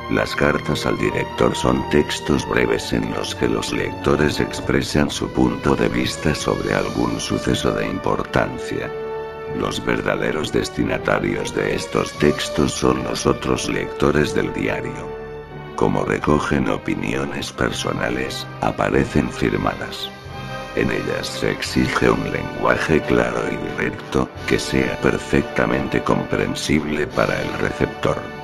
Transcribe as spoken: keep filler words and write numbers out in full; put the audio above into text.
Las cartas al director son textos breves en los que los lectores expresan su punto de vista sobre algún suceso de importancia. Los verdaderos destinatarios de estos textos son los otros lectores del diario. Como recogen opiniones personales, aparecen firmadas. En ellas se exige un lenguaje claro y directo, que sea perfectamente comprensible para el receptor.